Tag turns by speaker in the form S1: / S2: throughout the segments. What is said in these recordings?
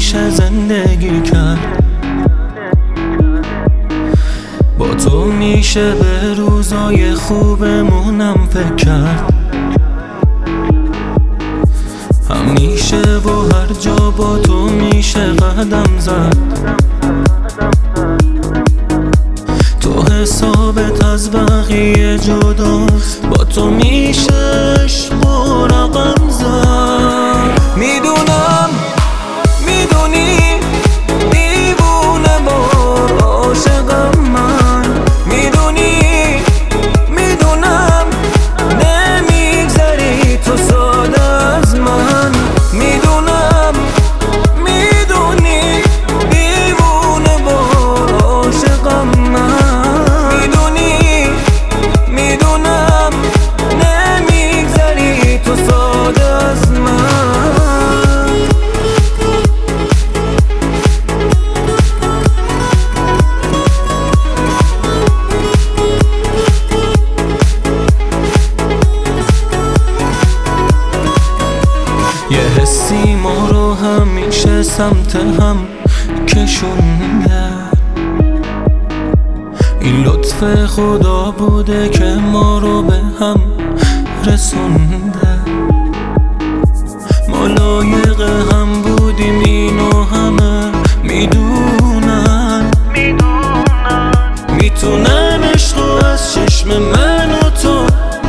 S1: میشه زندگی کرد، با تو میشه به روزای خوبمونم فکر کرد. همیشه و هر جا با تو میشه قدم زد، تو حسابت از بقیه جداست، با تو میشه عشق و رقم زد. میدونم میدونی دیوونه بار عاشقم من، میدونی میدونم نمیگذری تو ساده از من، میدونم میدونی دیوونه بار عاشقم من، میدونی میدونم نمیگذری تو ساده از من. یه حسی ما رو همیشه سمت هم کشونده، این لطف خدا بوده که ما رو به هم رسونده. ما لایق هم بودیم اینو همه میدونن، میتونن عشقو از چشم من و تو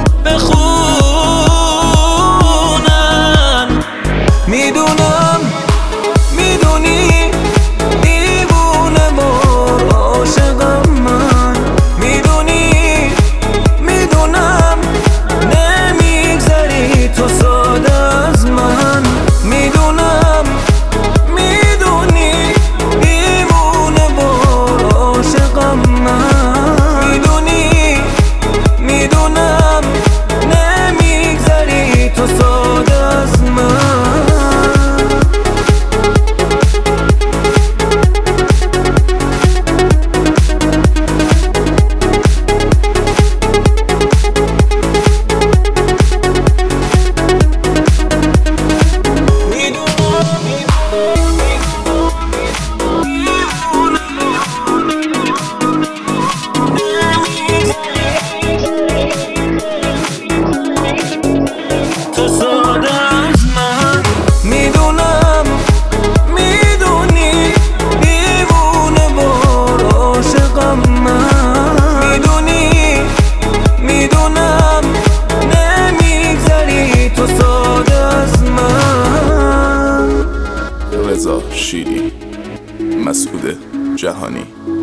S1: بخونن. میدونم میدونی دیوونه بار عاشقم من، میدونی میدونم نمیگذری تو ساده از من، میدونم میدونی دیوونه بار عاشقم من، میدونی میدونم نمیگذری تو ساده از من.
S2: رضا شیری، مسعود جهانی.